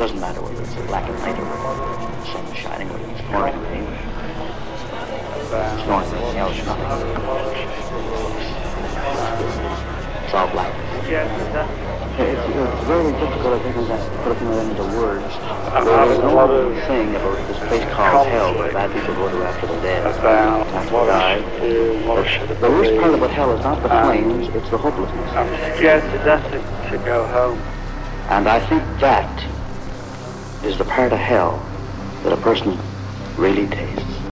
doesn't matter whether it's a black and white or whether the sun is shining, whether it's pouring rain. Snoring in hell is nothing. It's all black. It's very difficult, I think, to put it into words. There's a lot of thing about this place called hell where bad people go to after the dead, after they die. The worst part about hell is not the flames, it's the hopelessness. I'm scared to death to go home. And I think that is the part of hell that a person really tastes.